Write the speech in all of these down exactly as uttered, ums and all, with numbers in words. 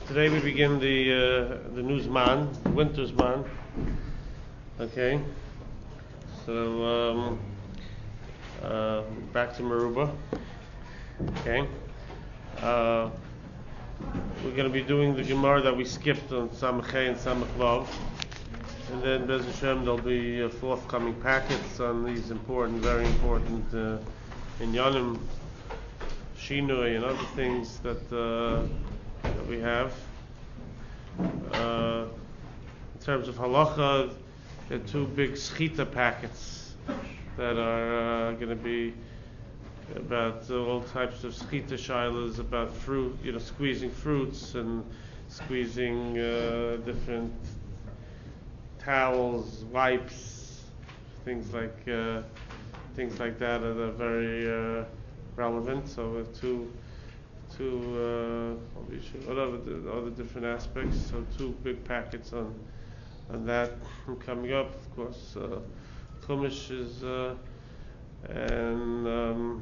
Today we begin the uh, the new Zman, winter Zman. Okay, so um, uh, back to Meruba. Okay, uh, we're going to be doing the Gemara that we skipped on Samach Hey and Samach Vav, and then Bez Hashem there'll be uh, forthcoming packets on these important, very important uh, Inyanim, Shinui, and other things that. Uh, that we have. Uh, in terms of halacha, there are two big schita packets that are uh, going to be about uh, all types of schita shilas, about fruit, you know, squeezing fruits and squeezing uh, different towels, wipes, things like uh, things like that that are very uh, relevant. So we have two. Two uh, other other different aspects. So two big packets on on that coming up. Of course, uh, Chumash is uh, and um,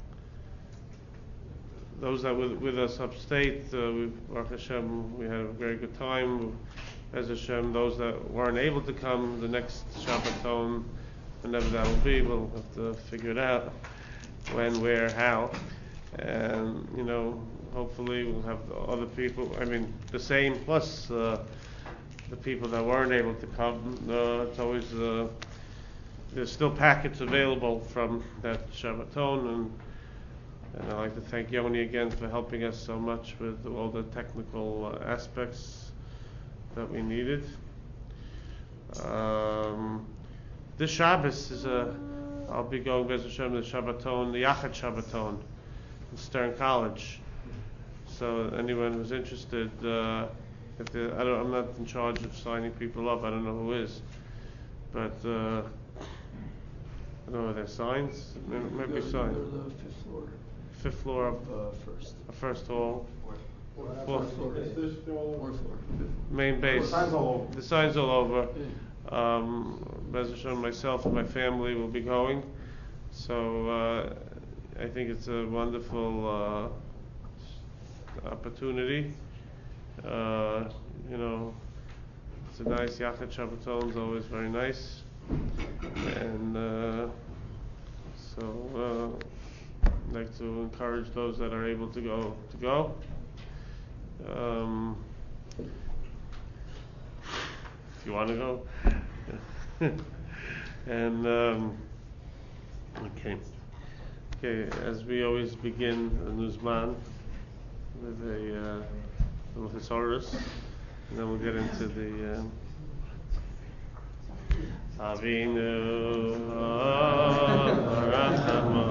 those that were with us upstate. Uh, we, Baruch Hashem, we had a very good time. As Hashem, those that weren't able to come, the next Shabbaton, whenever that will be, we'll have to figure it out when, where, how. And you know, hopefully we'll have the other people. I mean, the same plus uh, the people that weren't able to come. Uh, it's always uh, there's still packets available from that Shabbaton, and and I'd like to thank Yoni again for helping us so much with all the technical uh, aspects that we needed. Um, this Shabbos is a. I'll be going Bez Hashem the Shabbaton, the Yachad Shabbaton. Stern College. So anyone who's interested, uh, if they, I don't, I'm not in charge of signing people up. I don't know who is, but uh, I don't know if there's signs. Maybe signs. The fifth floor. Fifth floor of uh, first. A first hall. Fourth, fourth floor. Fourth floor. Main base. The signs all over. The signs all over. Yeah. Um, Bez Hashem, myself and my family will be going. So. Uh, I think it's a wonderful uh, opportunity. Uh, you know, it's a nice Yachad Shabbaton is always very nice, and uh, so uh, I'd like to encourage those that are able to go to go. Um, if you want to go, and um, okay. Okay, as we always begin a Nuzman with a uh, little thesaurus, and then we'll get into the uh, Avinu Arachama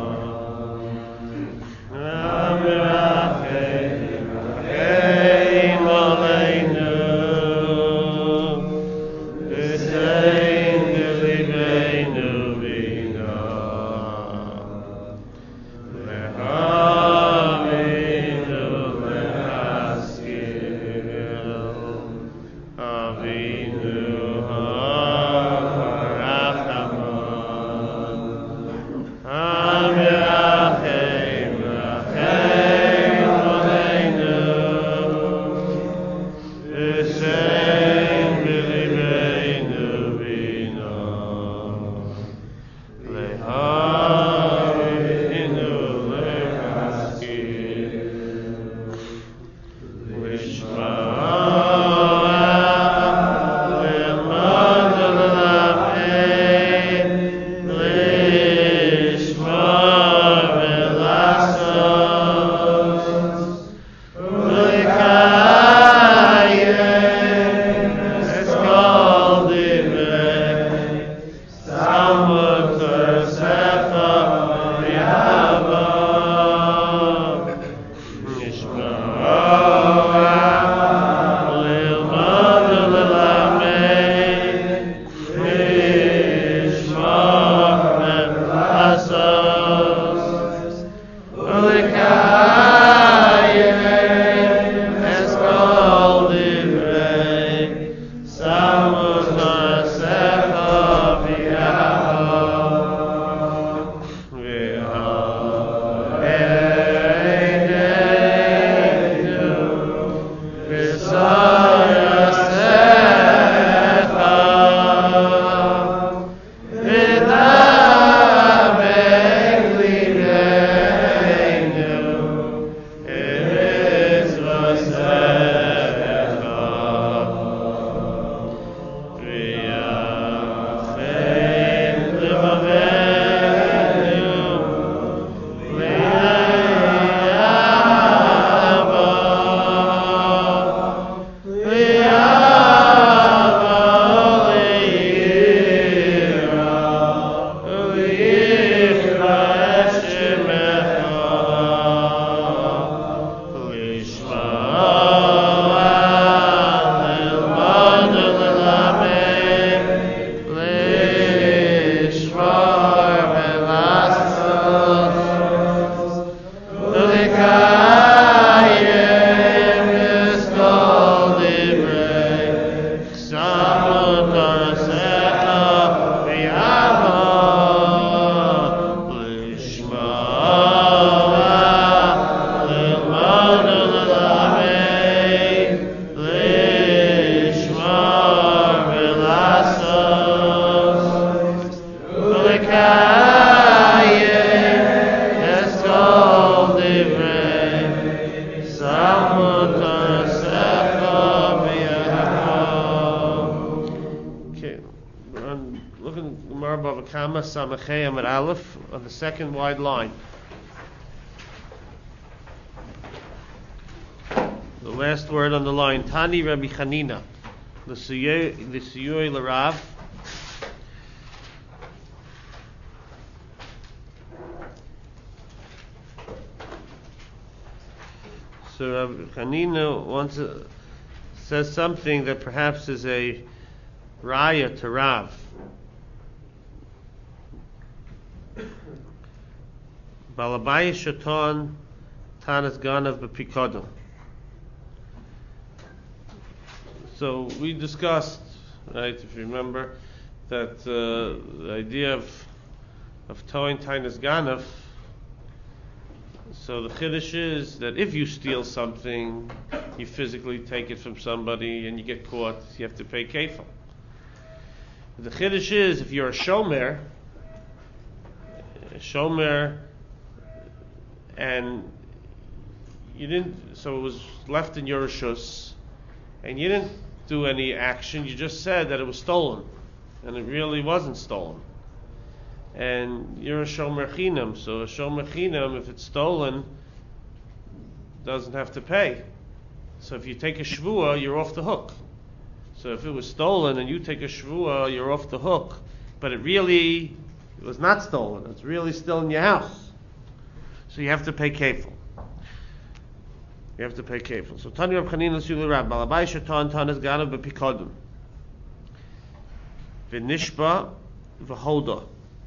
Amirachim Achim Aleinu B'sein Gelibeinu Ah Kama Samachei Amar Aleph on the second wide line. The last word on the line, Tani Rabbi Chanina, the Siyui L'Rav. So Rabbi Chanina wants to, says something that perhaps is a raya to Rav. Balabai Shaton Tanas Ganav B'Pikodon. So we discussed, right, if you remember, that uh, the idea of of towing Tanas Ganav. So the chiddush is that if you steal something, you physically take it from somebody and you get caught, you have to pay kefil. The chiddush is if you're a shomer, a shomer, and you didn't, so it was left in your reshus, and you didn't do any action, you just said that it was stolen, and it really wasn't stolen. And you're a shomer chinam, so a shomer chinam, if it's stolen, doesn't have to pay. So if you take a shvua, you're off the hook. So if it was stolen and you take a shvua, you're off the hook. But it really it was not stolen. It's really still in your house. So you have to pay kefil. You have to pay kefil. So Tani Rab Chanina Siyui L'Rav, Balabai Shatan Tanas Ganav B'Pikodon, V'Nishba V'Hoda.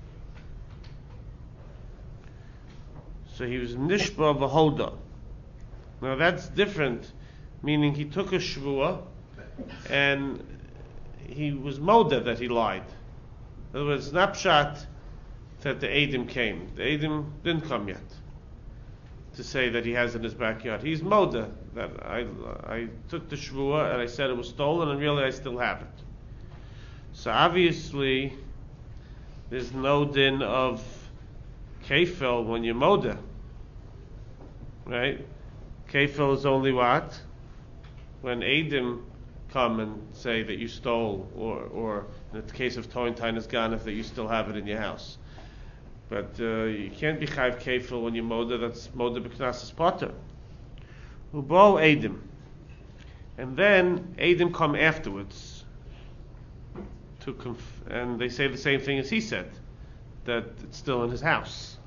So he was Nishba V'Hoda. Now that's different, meaning he took a shvua and he was moda that he lied. In other words, not pshat that the Eidim came. The Eidim didn't come yet to say that he has it in his backyard. He's moda that I I took the shvua and I said it was stolen and really I still have it. So obviously there's no din of kefil when you're moda, right? Kefil is only what? When Eidim come and say that you stole, or, or in the case of Toin Tainus Ganef, that you still have it in your house. But uh, you can't be chayv kefil when you're moda. That's moda b'knasas potter. Ubo Eidim, and then Eidim come afterwards to conf- and they say the same thing as he said, that it's still in his house.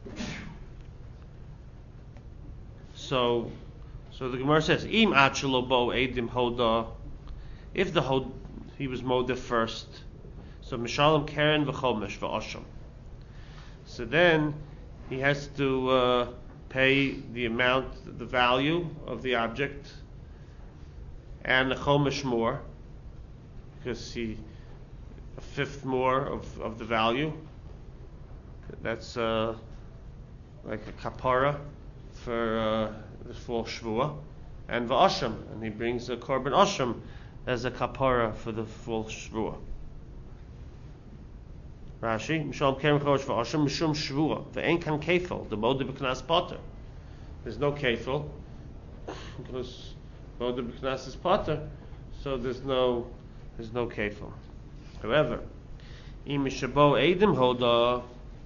So, so the Gemara says, "Im achelo bo Eidim hoda." If the hod he was moda first, so mishalem keren v'chomesh v'osham. So then he has to uh, pay the amount, the value of the object, and the chomesh more, because he a fifth more of, of the value. That's uh, like a kapara for uh, the full shvua, and v'osham, and he brings a korban osham as a kapara for the full shvua. Rashi, Mishal Kerem Chosh v'Osham Mishum Shvua v'Ein Kan Kefil the Moda B'Knas Potter. There's no kefil because Moda B'Knas is Potter, so there's no there's no kefil. However, Im Shabo Eidim Hoda.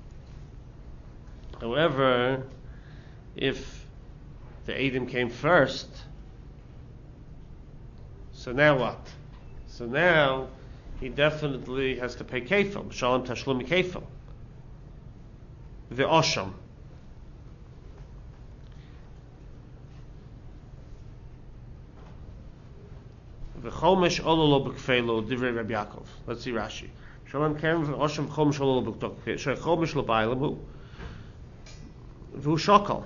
However, if the Eidim came first, so now what? So now he definitely has to pay kefil. Shalom tashlumi kefil. The osham. The chomesh ololo b'kfelo divrei Rabbi Yaakov. Let's see Rashi. Shalom kerem v'osham chomesh ololo b'kfelo. Shei chomesh lo ba'ilem hu. V'hu shokal.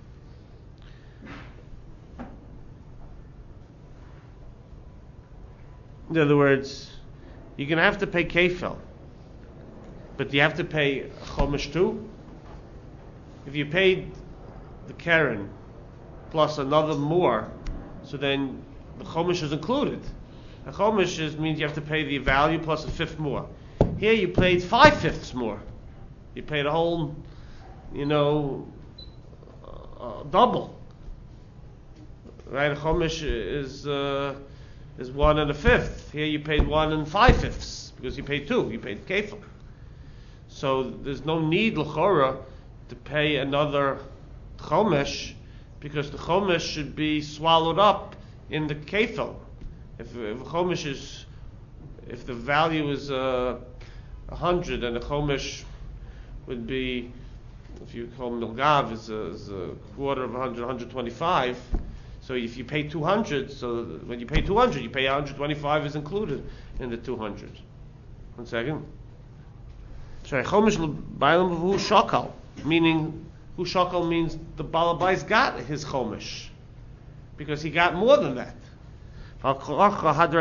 In other words, you're going to have to pay kefil, but you have to pay chomesh too. If you paid the keren plus another more, so then the chomesh is included. A chomesh is, means you have to pay the value plus a fifth more. Here you paid five fifths more. You paid a whole, you know, uh, double. Right? A chomesh is. Uh, is one and a fifth. Here you paid one and five fifths because you paid two. You paid kefil. So there's no need l'chora to pay another chomesh, because the chomesh should be swallowed up in the kefil. If, if chomesh is, if the value is uh, a hundred, and the chomesh would be, if you call milgav is a, is a quarter of a hundred, one hundred twenty-five. So if you pay two hundred, so when you pay two hundred, you pay one hundred twenty-five is included in the two hundred. One second. Sorry, chomesh l'baylam v'hu shakal, meaning hu shakal means the balabais got his chomesh, because he got more than that. Do you have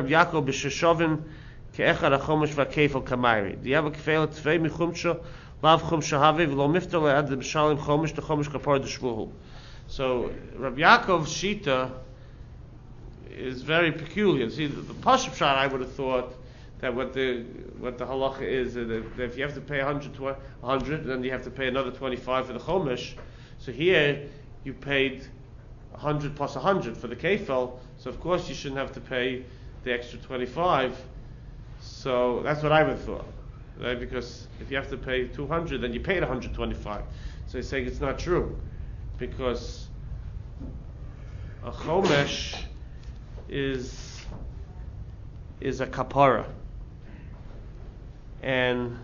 a kefela tvei michumsha lav chumsha have v'lo miftar le'ad the b'shalim chomesh the chomesh kapar d'shvuhu? So Rabbi Yaakov's shita is very peculiar. See, the, the Pashup shot, I would have thought that what the what the halacha is that if, that if you have to pay one hundred, one hundred, then you have to pay another twenty-five for the chomesh. So here you paid one hundred plus one hundred for the kefel, so of course you shouldn't have to pay the extra twenty-five. So that's what I would have thought, right? Because if you have to pay two hundred, then you paid one hundred twenty-five. So he's saying it's not true, because a chomesh is is a kapara, and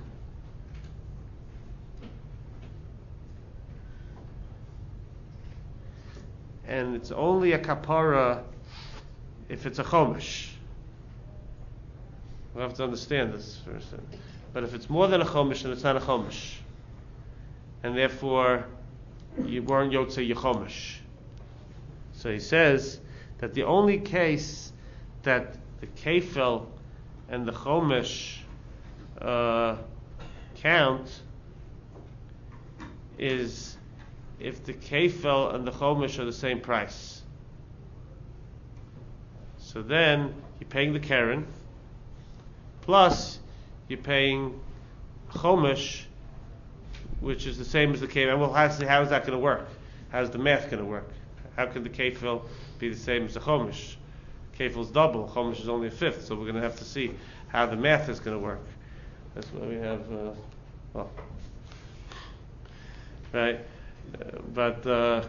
and it's only a kapara if it's a chomesh. We'll have to understand this first. But if it's more than a chomesh, then it's not a chomesh, and therefore you weren't yotzei yechomesh. So he says that the only case that the kefel and the chomesh uh, count is if the kefel and the chomesh are the same price. So then you're paying the keren, plus you're paying chomesh, which is the same as the kefil. Well, how is that going to work? How's the math going to work? How can the kefil be the same as the chomesh? Kefil is double, chomesh is only a fifth, so we're going to have to see how the math is going to work. That's why we have, uh, well, right? Uh, but uh,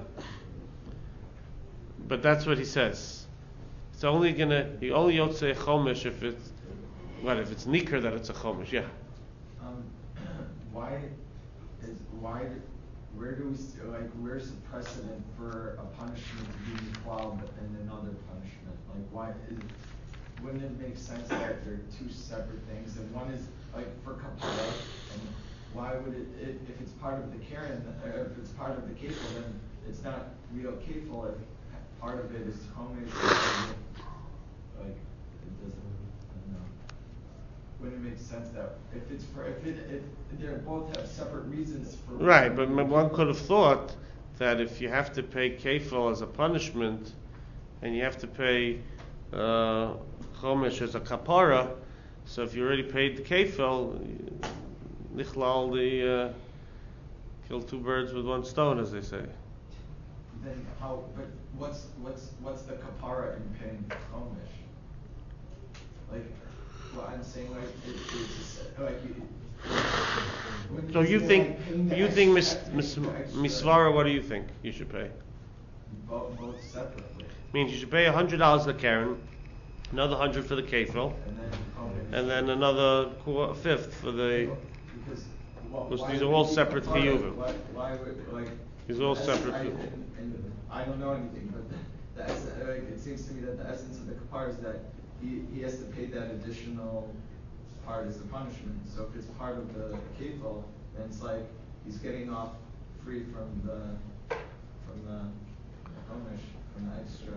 but that's what he says. It's only going to, you only yotzei chomesh if it's, what, if it's nikr that it's a chomesh, yeah. Um, why is, why, where do we, like, where's the precedent for a punishment to be equal and another punishment? Like, why, is, wouldn't it make sense that they're two separate things, and one is, like, for kapara, and why would it, it, if it's part of the keren, uh, if it's part of the kefil, then it's not real kefil if part of it is chomesh, like, it doesn't, I don't know. Wouldn't it make sense that if it's for, if it, if they both have separate reasons for... Right, but one could have thought that if you have to pay kefil as a punishment, and you have to pay uh, chomesh as a kapara, so if you already paid the kefil, nichlal the uh, kill two birds with one stone, as they say. Then how? But what's what's what's the kapara in paying chomesh? Like, well, I'm saying like it, it's like. You, so you think like you think mis, extra, mis, extra, misvara? What do you think you should pay? Both, both separately. Means you should pay a hundred dollars to the keren, another hundred for the kefil, and then chomesh. and then another quarter, fifth for the. Because, well, Because why these are would all it be separate kapara? chiyuvim. Why, why would like? These are all the separate I, chiyuvim. and, and I don't know anything, but the, the essence, like, it seems to me that the essence of the kapara is that he, he has to pay that additional part as a punishment. So if it's part of the kefil, then it's like he's getting off free from the from the chomesh, from the extra.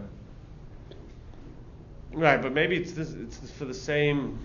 Right, but maybe it's this. It's for the same.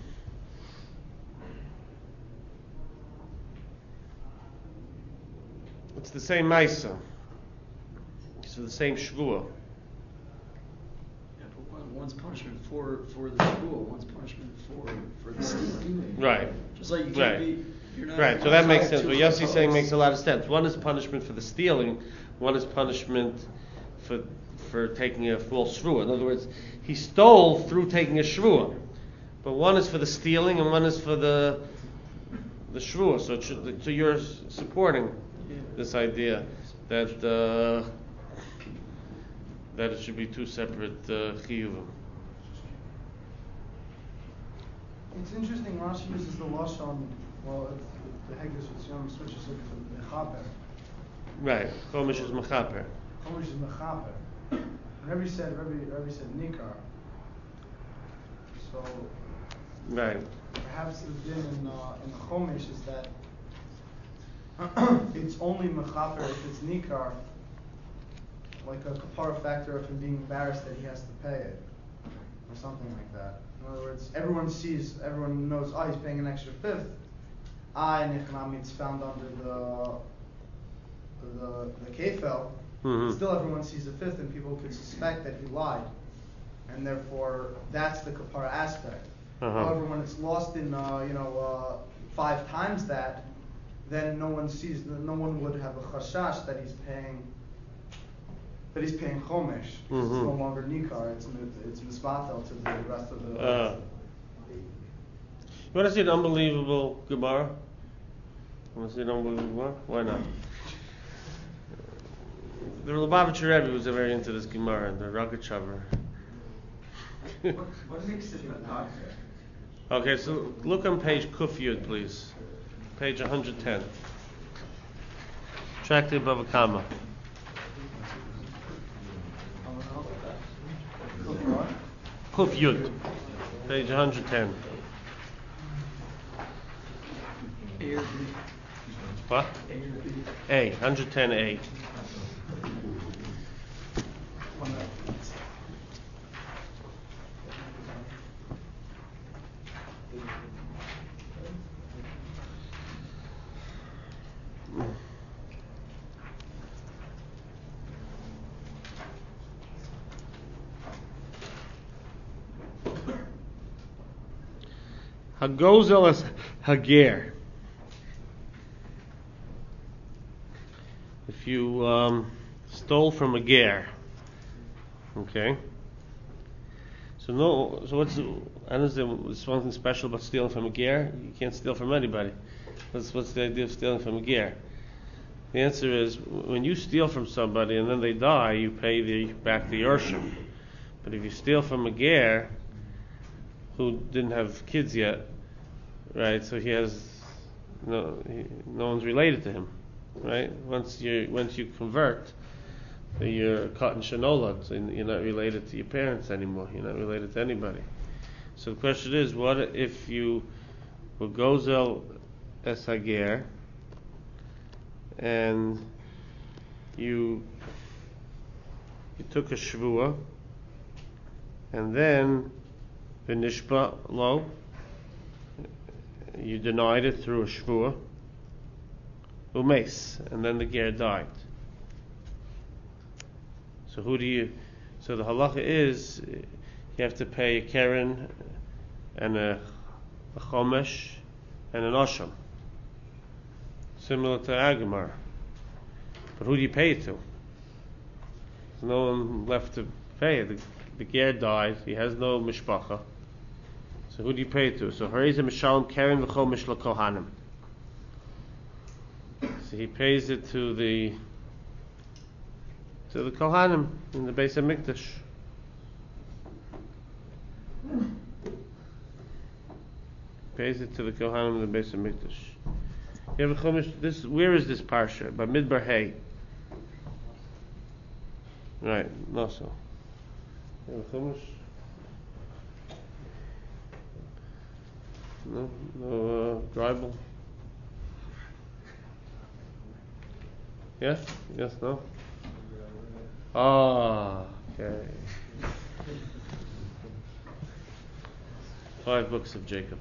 It's the same Maisa. It's for the same Shvuah. Yeah, but one, one's punishment for, for the shvuah, one's punishment for for the stealing. Right. Just like you can't Right. be. You're not Right, so that makes sense. to What a Yossi's saying cause. makes a lot of sense. One is punishment for the stealing, one is punishment for for taking a false shvuah. In other words, he stole through taking a shvuah. But one is for the stealing and one is for the the shvua. So, it should, so you're supporting this idea that uh, that it should be two separate uh, chiyuvim. It's interesting. Rashi uses the lashon. Well, it's, the Hegdish Yitzchak switches it to mechaper. Right. Chomish is mechaper. Chomish is mechaper. Rabbi said, Rabbi, Rabbi said nikar. So, Right. perhaps the din in uh, in the Chomish is that it's only mechaper if it's nikar, like a kapara factor of him being embarrassed that he has to pay it, or something like that. In other words, everyone sees, everyone knows, oh, he's paying an extra fifth. Ah, and it's found under the the the kefel. Mhm. Still, everyone sees a fifth, and people could suspect that he lied, and therefore that's the kapara aspect. Uh-huh. However, when it's lost in uh, you know uh, five times that, then no one sees, no one would have a chashash that he's paying. That he's paying chomesh. Mhm. It's no longer nikar. It's it's misbatel to the rest of the. Uh, you want to see an unbelievable Gemara? You want to see an unbelievable Gemara? Why not? The Lubavitcher Rebbe was very into this Gemara, the Rogachover. What, what makes it a doctor? Okay, so look on page Kuf Yud, please. Page one hundred ten. Tractate Bava Kama. Kuf Yud, page one hundred ten. A or B. What? A or B. A, one hundred ten A. Hagozel as Hager. If you um, stole from a ger, okay. So no, so what's I don't know. There's something special about stealing from a ger. You can't steal from anybody. What's what's the idea of stealing from a ger? The answer is when you steal from somebody and then they die, you pay the back the yorshim. But if you steal from a ger who didn't have kids yet, right? So he has no, he, no one's related to him, right? Once you once you convert, you're caught in shenolad, so you're not related to your parents anymore. You're not related to anybody. So the question is, what if you were gozel es hager and you you took a shvua and then v'nishba lo, you denied it through a shvua, umes, and then the ger died. So who do you? So the halacha is you have to pay a keren and a, a chomesh and an osham, similar to Agamar. But who do you pay it to? There's no one left to pay it. The, the ger died. He has no mishpacha. So who do you pay it to? So Hareza Mishalom Keren L'Chomesh L'Kohanim. So he pays it to the to the Kohanim in the Beis HaMikdash. Pays it to the Kohanim in the Beis HaMikdash. You have a Chomesh. This where is this parsha? By Midbar Hay. Right, no so. You have a Chumash? No, no uh, Dribble? Yes? Yes, no? Ah, okay. Five books of Jacob.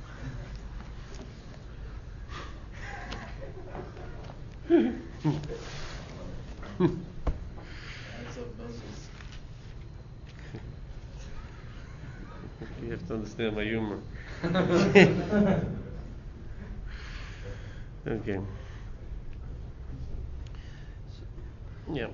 You have to understand my humor. Okay. Yeah.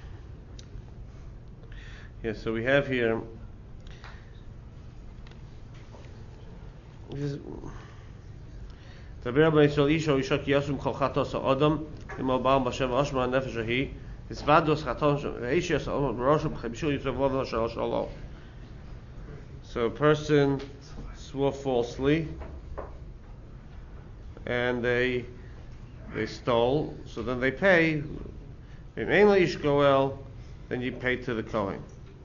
Yeah, so we have here this is, דבר בן ישראל איש או אישה כי יסום כל חטאס האדם אם הבעל בשם אשמה הנפש ההיא הסוודוס חטאס האיש יסום בראשו בחמישו יצבו ולשלוש שלו. So a person swore falsely and they they stole, so then they pay. If ain't ish goel, then you pay to the Kohen.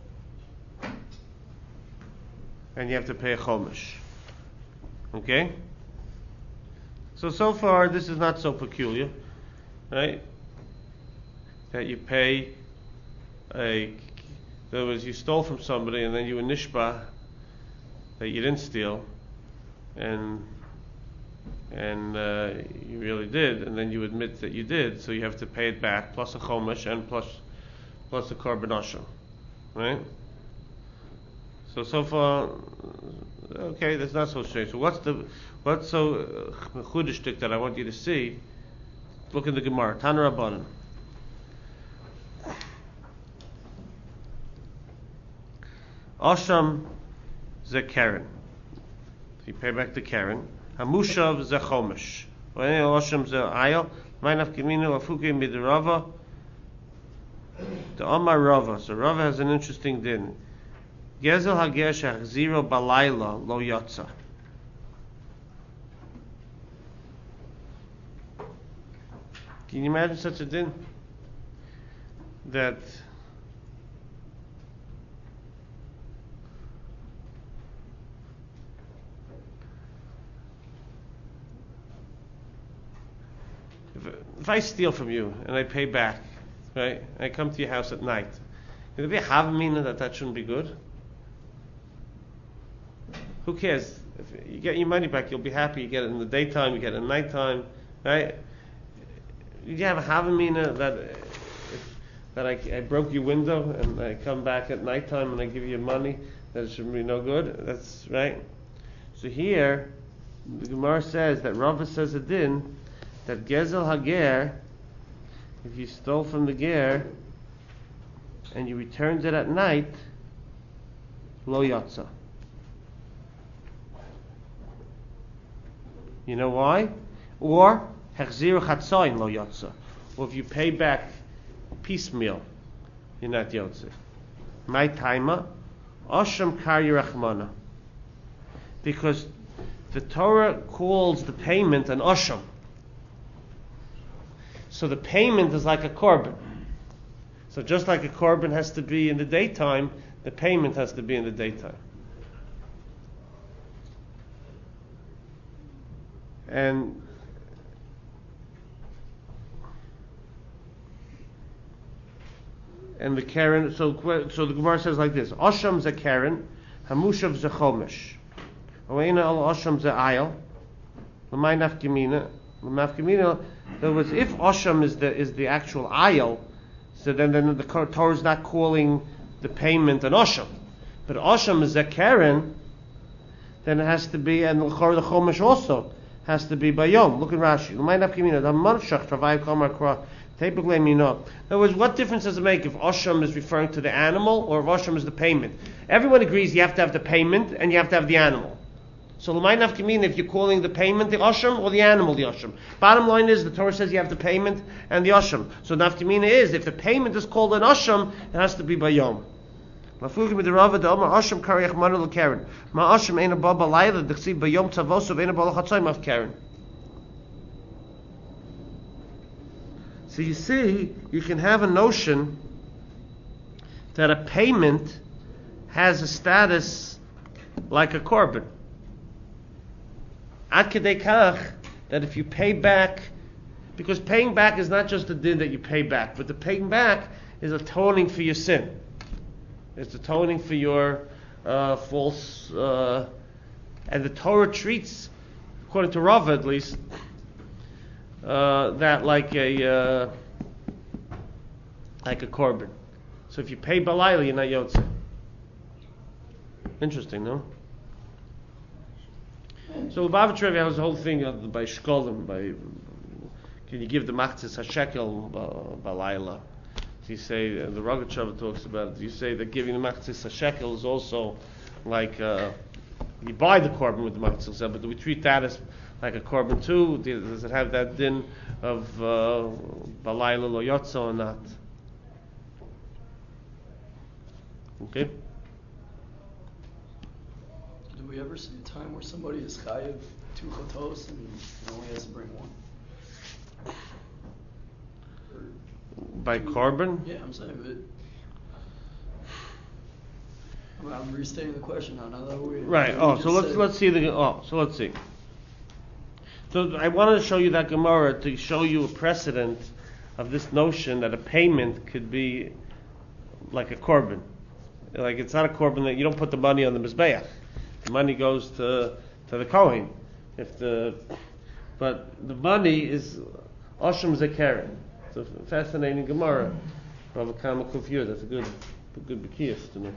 And you have to pay a chomish. Okay? So, so far, this is not so peculiar, right? That you pay a, in other words, you stole from somebody and then you were nishba that you didn't steal, and and uh, you really did, and then you admit that you did, so you have to pay it back, plus a chomish and plus plus a korban asham, right? So so far, okay, that's not so strange. So what's the what's so chudishtik that I want you to see? Look in the Gemara, Tana Rabbanan. Asham ze Karen. You pay back the Karen. Hamushav ze chomish. Asham ze ayel. Meinaf geminu afuke mid Rava. The Amar Rava. So Rava has an interesting din. Gezel hager shachziro balayla lo yatsa. Can you imagine such a din? That if, if I steal from you and I pay back, right? I come to your house at night. Can there be a havamina that that shouldn't be good? Who cares? If you get your money back, you'll be happy. You get it in the daytime, you get it in nighttime, right? You have a havamina that if, that I, I broke your window and I come back at nighttime and I give you money, that it should be no good. That's right. So here, the Gemara says that Rava says a din that gezel hager, if you stole from the ger and you returned it at night, lo yatsa. You know why? Or hechzir chatzayin lo yatsa. Or if you pay back piecemeal, you're not yotze. My taima, asham kar yerachmana. Because the Torah calls the payment an asham. So the payment is like a korban. So just like a korban has to be in the daytime, the payment has to be in the daytime. And and the Karen, so so the Gemara says like this: Asham ze Karen, Hamushav ze Chomish. Oeina al Asham ze Ayel. L'may nafkamina, l'mafkamina. In other words, if Asham is the is the actual Ayel, so then then the Torah is not calling the payment an Asham, but Asham is a Karen. Then it has to be, and the Chomish also has to be bayom. Look at Rashi. In other words, what difference does it make if Asham is referring to the animal or if Asham is the payment? Everyone agrees you have to have the payment and you have to have the animal. So l'may nafkamina if you're calling the payment the Asham or the animal the Asham. Bottom line is the Torah says you have the payment and the Asham. So nafkamina is if the payment is called an Asham, it has to be bayom. Mafugim with the Rava the Omar Asham kariach manu l'Karen. Ma Asham ein a baba layla d'chsiv bayom tzavosov ein a bala chatzayim of Karen. So you see, you can have a notion that a payment has a status like a korban. Ad kedei kach, that if you pay back, because paying back is not just the din that you pay back, but the paying back is atoning for your sin. It's atoning for your uh, false, uh, and the Torah treats, according to Rava at least, uh, that like a uh, like a korban. So if you pay balayla, you're not yotze. Interesting, no? So Lubavitch has the whole thing uh, by shkolim, by can you give the machzis a shekel uh, balayla? You say, uh, the Rogatchover talks about it, you say that giving the machzis a shekel is also like, uh, you buy the korban with the machzis, but we treat that as like a korban too? Does it have that din of balayla lo yotza or not? Okay. Do we ever see a time where somebody is chayiv two chotos and only has to bring one? Or By two- korban? Yeah, I'm saying, but I'm, I'm restating the question now. Now that we Right. we Oh, just so let's said- let's see the oh, so let's see. So I wanted to show you that Gemara to show you a precedent of this notion that a payment could be like a korban. Like it's not a korban that you don't put the money on the mizbeach. The money goes to to the kohen. If the but the money is Oshem Zekeren. It's a fascinating Gemara. Rabbi Kama Kufiyur. That's a good a good B'kiyas to know.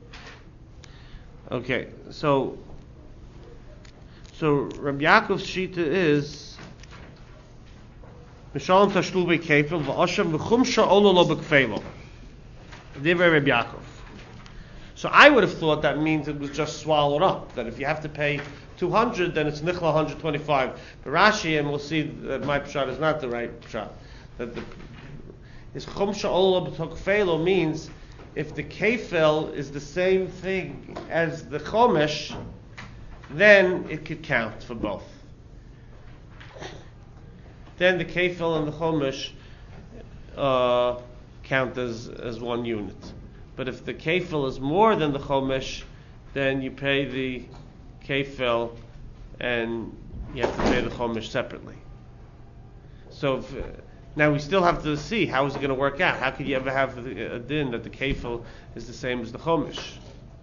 Okay, so so Rabbi Yaakov's shita is Mishalom Tashlu Be'Kefil V'Oshem V'Chumsha Olo Lo Be'Kfelo. Divrei Rabbi Yaakov. So I would have thought that means it was just swallowed up. That if you have to pay two hundred, then it's nichla one hundred twenty-five. But Rashi, and we'll see that my pshat is not the right pshat. That the is Chumsha Olo Be'Kfelo means if the kefil is the same thing as the chomesh, then it could count for both. Then the kefil and the chomesh uh, count as, as one unit. But if the kefil is more than the chomesh, then you pay the kefil and you have to pay the chomesh separately. So if, uh, now we still have to see how is it going to work out. How could you ever have a, a din that the kefil is the same as the chomesh?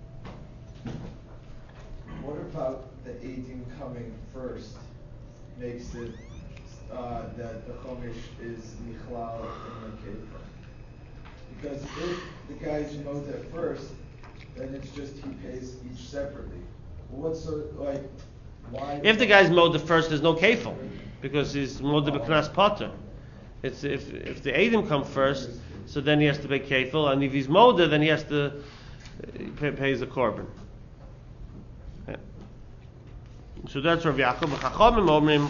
What about the eidim coming first makes it uh, that the chomish is nichlal in the kefil? Because if the guy's knows it first, then it's just he pays each separately. Well, what's so like why? If the guy's mowed the first, there's no kefil because he's mowed the b'knas potter. It's if if the eidim come first, so then he has to pay kefil, and if he's mowed, then he has to uh, pay, pays the korban. Yeah. So that's Rav Yaakov. Chachamim omrim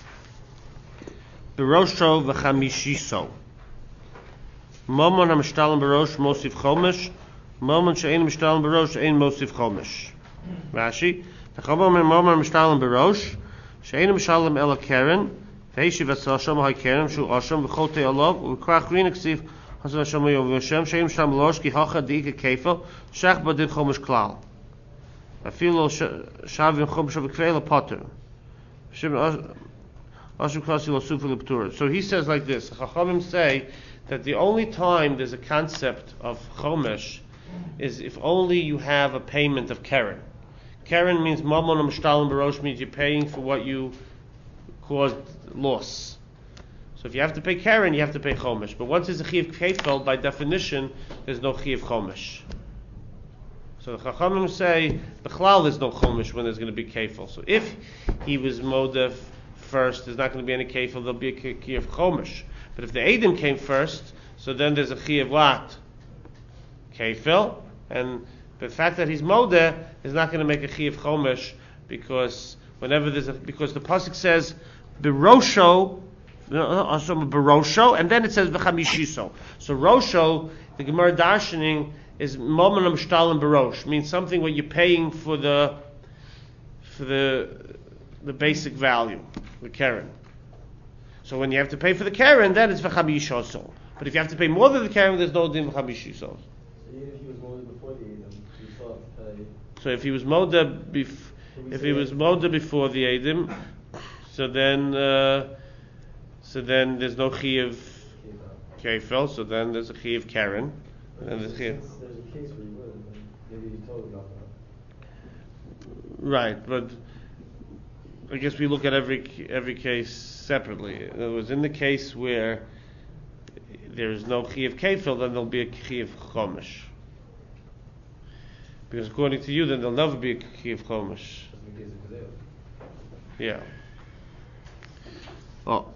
berosho v'chamishiso. Momon hamishtalim berosh mosif chomesh. Momon she'ein mishtalim berosh ein mosif chomesh. Rashi. Chachamim omrim momon hamishtalim berosh she'ein mishalim ela keren. Ve'eshiv asasham ha'kerem shu asham v'chote alav u'krach rin ksiv hasan asham yom v'shem she'ein mishtalim berosh ki hacha di'ike kefel shach badin chomesh klal. Afilo shavim chomesh v'kveila potter. So he says like this. Chachamim say that the only time there's a concept of chomesh is if only you have a payment of keren. Keren means mamon amshtalim barosh, means you're paying for what you caused loss. So if you have to pay keren, you have to pay chomesh. But once there's a chi of kefel, by definition, there's no chi of chomesh. So the Chachamim say b'chlal there's no chomesh when there's going to be kefel. So if he was modef first, there's not going to be any kefil, there'll be a chi of chomesh. But if the Eidim came first, so then there's a chi of what? Kefil. And the fact that he's modeh is not going to make a chi of chomesh because whenever there's a, because the pasuk says berosho, berosho, and then it says v'chamishiso. So rosho, the Gemara darshaning is momen amshtalim berosh, means something where you're paying for the for the the basic value, the keren. So when you have to pay for the keren, then it's v'chamishiso. But if you have to pay more than the keren, there's no din v'chamishiso. So even if he was molded before the Edom, you still have to pay. So if he was moda bef- if he was moda before the Eidim, so then uh, so then there's no chi of kefel, so then there's a chi of keren, and there's a chi of, There's a case where you would, and maybe you told about that. right, but I guess we look at every every case separately. In other words, in the case where there is no chi of kefil, then there'll be a chi of chomesh. Because according to you, then there'll never be a chi of chomesh. Just in case of Kazeo. Yeah. Oh.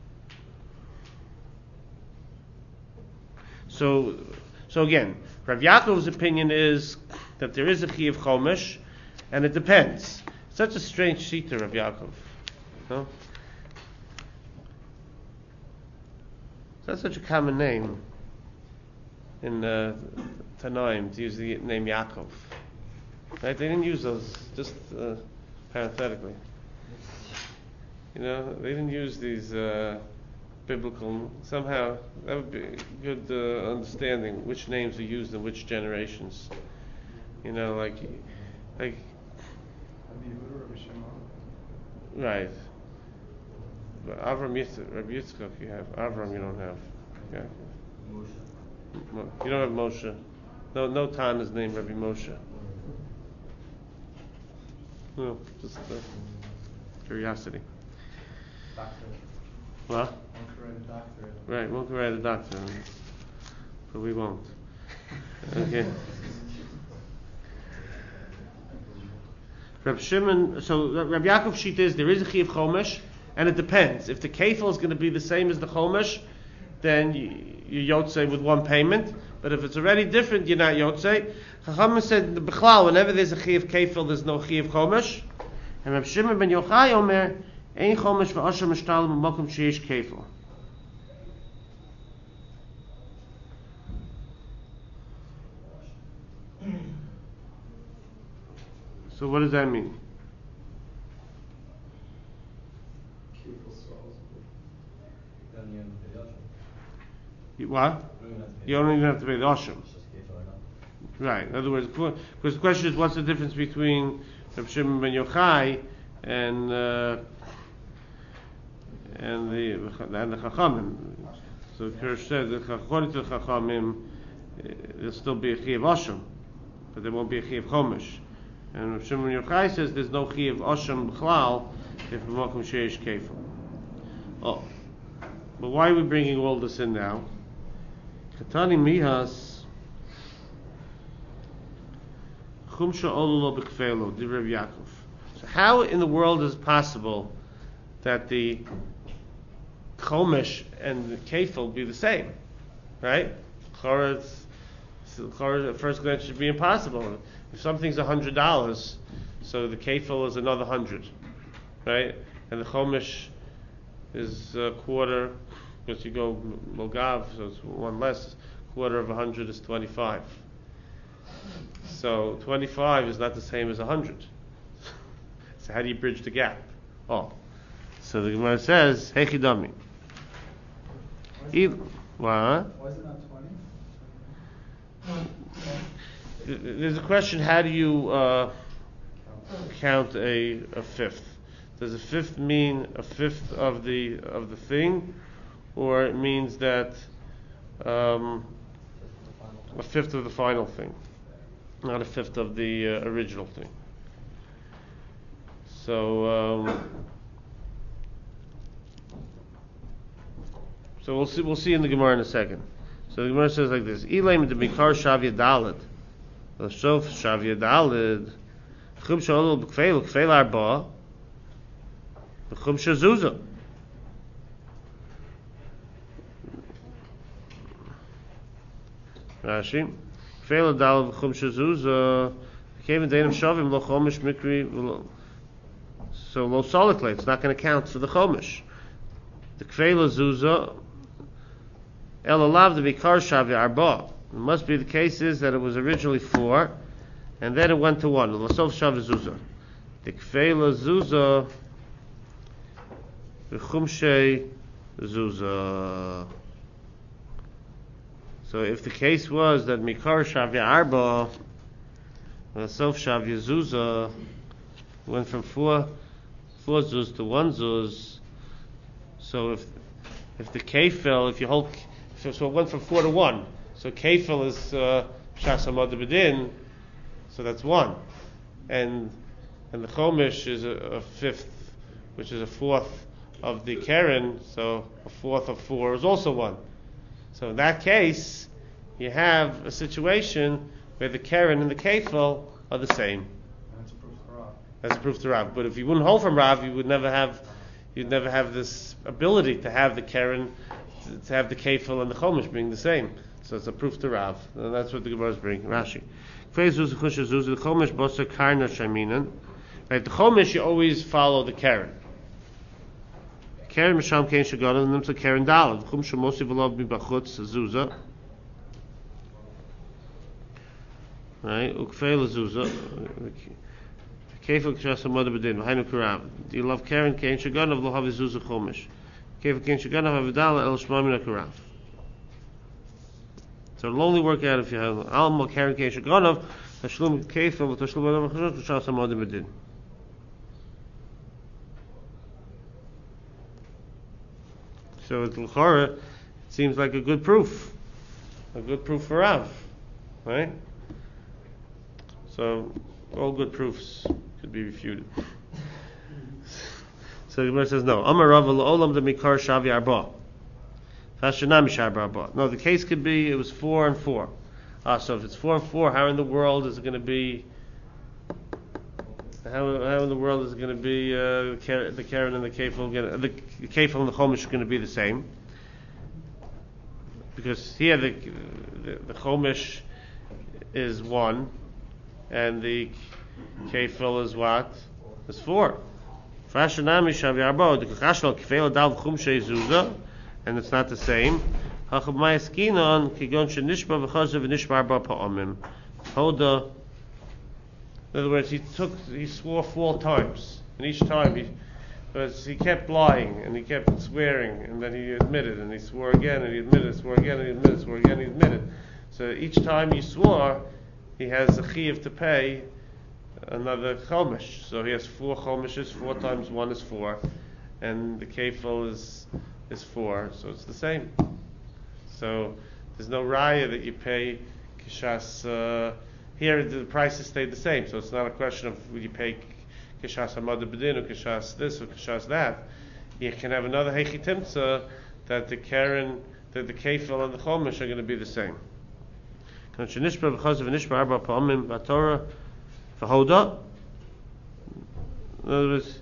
So, so again, Rav Yaakov's opinion is that there is a chi of chomesh, and it depends. Such a strange shita, Rav Yaakov. No? It's not such a common name in uh, Tanoim to use the name Yaakov. Right? They didn't use those, just uh, parenthetically. You know, they didn't use these uh, biblical. Somehow, that would be good uh, understanding which names are used in which generations. You know, like, like, right. But Avram, Yitzchak, Rabbi Yitzchak, you have. Avram, you don't have. Yeah. Mo- You don't have Moshe. No, no Tan is named Rabbi Moshe. No, just uh, curiosity. Doctor. What? One could write a doctorate. Right, one could write a doctor, but we won't. Okay. Reb Shimon, so Reb Yaakov Shita is there is a Chiyuv Chomesh, and it depends. If the kefil is going to be the same as the Chomesh, then you, you Yotzei with one payment. But if it's already different, you're not Yotzei. Chachamim said, B'chlal, whenever there's a Chiyuv kefil, there's no Chiyuv Chomesh. And Reb Shimon ben Yochai Omer, Ein Chomesh v'Asher Mishtal B'Mokum Sheyesh Kefil. So what does that mean? Then you have to pay the Ashram. You, what? You don't even have to pay You the don't even have to pay the Ashram. It's just Kefil or not. Right. In other words, because the question is, what's the difference between Reb Shimon ben Yochai and uh, and the and the Chachamim? So Kirsch said that according to the Chachamim, uh, there'll still be a Chiyuv Ashram, but there won't be a Chiyuv Chomesh. And Reb Shimon ben Yochai says there's no Chiyuv Ashram B'chlal if B'makom Sheyesh Kefil. Oh, but why are we bringing all this in now? Katani Mihas. So how in the world is it possible that the Chomesh and the Kefil be the same? Right? Chorah, at first glance, should be impossible. If something's one hundred dollars, so the Kefil is another one hundred. Right? And the Chomesh is a quarter, because you go Mogav, so it's one less, quarter of one hundred is twenty-five. So twenty-five is not the same as one hundred. So how do you bridge the gap? Oh, so the Gemara says, Hechidami. What? Why is it not twenty? There's a question: how do you uh, count a a fifth? Does a fifth mean a fifth of the of the thing, or it means that um, a fifth of the final thing? Not a fifth of the uh, original thing. So, um, so we'll see. We'll see in the Gemara in a second. So the Gemara says like this: Ilaim de mikar shavya dalid, the shof shavya dalid, chum shalol b'kfeil b'kfeil arba, b'chum shazuza. Rashi. So lo solikle, it's not going to count for the chomish. The kfeila zuzah el alav the bikar shavya arba. It must be the case is that it was originally four, and then it went to one. L'sof shavya zuzah. The kfeila zuzah v'chumshei zuzah. So if the case was that Mikar Shavya Arba, Sof Shavya Zuzah went from four four zuz to one zuz, so if if the kefil, if you hold, so, so it went from four to one, so kefil is Shas Hamad B'Din, so that's one, and and the Chomish is a, a fifth, which is a fourth of the Keren, so a fourth of four is also one. So in that case, you have a situation where the Keren and the Kefil are the same. That's a proof to Rav. That's a proof to Rav. But if you wouldn't hold from Rav, you would never have, you'd never have this ability to have the Keren, to, to have the Kefil and the Chomish being the same. So it's a proof to Rav. And that's what the Gemara is bringing. Rashi. Right, the Chomish you always follow the Keren. Karen Misham Kain Shaganav Nimsa Karen Dalad. Chum Shemosi V'Lov B'Bachutz Zuzah. Right? Ukfeil Zuzah. Kefil Kishas Hamad B'Din. V'Hainu Kurav. Do you love Karen Kain Shaganav Lo Havi Zuzah Chumash? Kefil Kain Shaganav Avidala El Shmamina Kurav. So it'll only work out if you have Alma Karen Kain Shaganav Tashlum Kefil Tashlum Adam Chashot Kishas Hamad B'Din. So it's l'chora, it seems like a good proof, a good proof for Rav, right? So all good proofs could be refuted. So the Gemara says no. Amar Rav Olam de Mikar Shavi Arba. Fashanami Shavi Arba. No, the case could be it was four and four. Ah, so if it's four and four, how in the world is it going to be? How, how in the world is it going to be uh, the Karen and the Kefil? The, the Kefil and the Chomish are going to be the same, because here the the, the Chomish is one, and the Kefil is what? Is four. Fashanami Shavi Arba. The Kachashlo Kefil Dal Chumshei Zuzah, and it's not the same. Hachabmai Skinon Kigon Shenishba V'Chazav V'Nishba Arba Pa'amim. Hoda. In other words, he took, he swore four times, and each time he, was, he kept lying, and he kept swearing, and then he admitted, and he swore again, and he admitted, swore again, and he admitted, swore again, and he admitted. So each time he swore, he has a chiyuv to pay another chomish. So he has four chomishes, four times one is four, and the kefil is is four, so it's the same. So there's no raya that you pay kishas. Uh, Here the prices stayed the same, so it's not a question of will you pay kishas hamad b'din or kishas this or kishas that. You can have another hechitimtza that the karen, that the kefil and the chomish are going to be the same. In other words,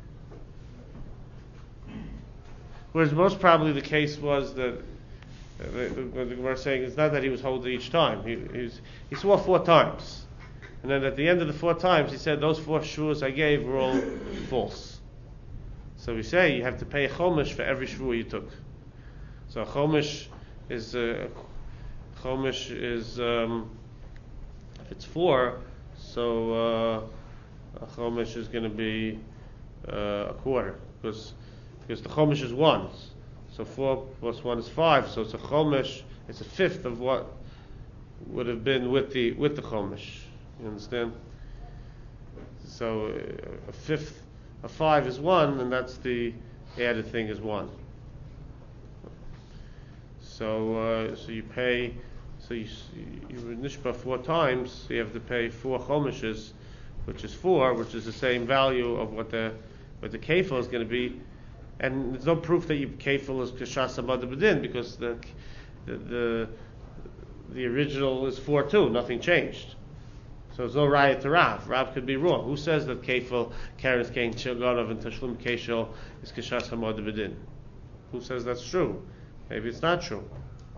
whereas most probably the case was that. What the Gemara is saying is not that he was holding each time. He, he, was, he swore four times. And then at the end of the four times, he said, those four shuas I gave were all false. So we say you have to pay a chomish for every shua you took. So a chomish is, uh, a chomish is um, if it's four, so uh, a chomish is going to be uh, a quarter. Because, because the chomish is one. So four plus one is five. So it's a chomish. It's a fifth of what would have been with the with the chomish. You understand? So uh, a fifth, a five is one, and that's the added thing is one. So uh, so you pay. So you you nishpa four times. So you have to pay four chomishes, which is four, which is the same value of what the what the kefil is going to be. And there's no proof that you kefil is kishas hamad b'din, because the, the the the original is four too. Nothing changed. So there's no raya to Rav. Rav could be wrong. Who says that kefil kares kain shaganav and tashlum keshel is kishas hamad b'din? Who says that's true? Maybe it's not true.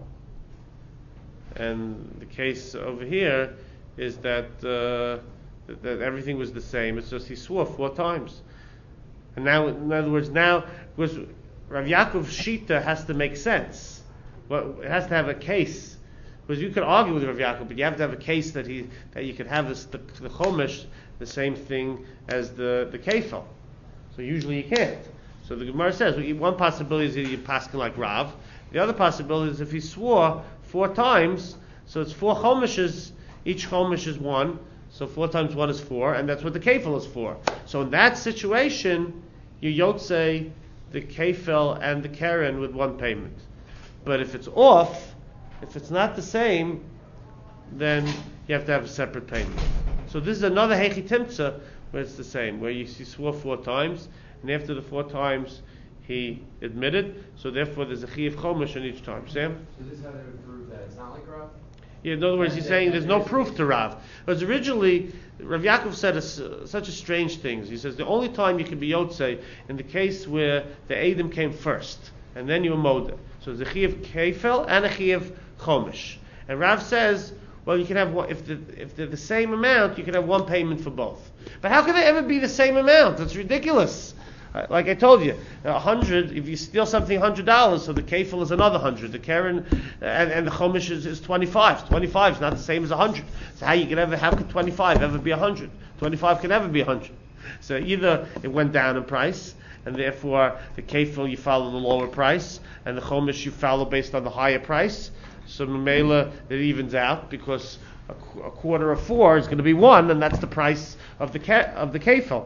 And the case over here is that uh, that, that everything was the same. It's just he swore four times. And now, in other words, now, because Rav Yaakov's shita has to make sense. Well, it has to have a case. Because you could argue with Rav Yaakov, but you have to have a case that he that you could have this, the, the chomish the same thing as the the kefil. So usually you can't. So the Gemara says well, one possibility is that you paskin like Rav. The other possibility is if he swore four times, so it's four chomishes. Each chomish is one. So four times one is four, and that's what the kefil is for. So in that situation, you yotze the kefil and the keren with one payment. But if it's off, if it's not the same, then you have to have a separate payment. So this is another hechi timtza where it's the same, where you, you swore four times, and after the four times he admitted. So therefore, there's a chiyuv chomish in each time. Sam? So this is how they would prove that it's not like Rav? Yeah, in other words, he's saying there's no proof to Rav. Because originally, Rav Yaakov said a, such a strange things. He says the only time you can be Yotzei in the case where the Eidim came first, and then you were Moda. So there's a Chiyuv Kefel and a Chiyuv Chomish. And Rav says, well, you can have one, if, the, if they're the same amount, you can have one payment for both. But how can they ever be the same amount? That's ridiculous. Uh, Like I told you, a hundred. If you steal something hundred dollars, so the kefil is another hundred. The keren and, and the chomish is, is twenty-five. Twenty-five is not the same as a hundred. So how you can ever how could twenty-five ever be a hundred? Twenty-five can never be a hundred. So either it went down in price, and therefore the kefil you follow the lower price, and the chomish you follow based on the higher price. So Mamela it evens out because a, qu- a quarter of four is going to be one, and that's the price of the ke- of the kefil.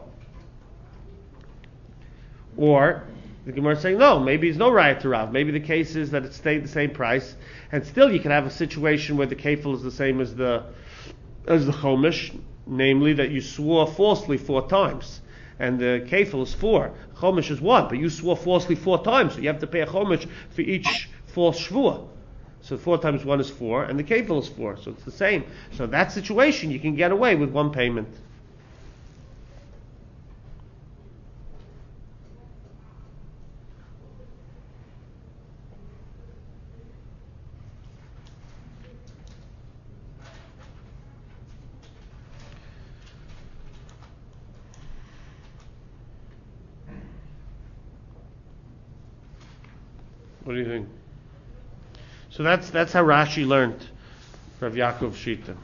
Or the Gemara is saying no, maybe it's no raya to Rav. Maybe the case is that it stayed the same price, and still you can have a situation where the kefil is the same as the as the chomish, namely that you swore falsely four times, and the kefil is four, chomish is one, but you swore falsely four times, so you have to pay a chomish for each false shvua. So four times one is four, and the kefil is four, so it's the same. So in that situation, you can get away with one payment. What do you think? So that's that's how Rashi learned Rav Yaakov Shita.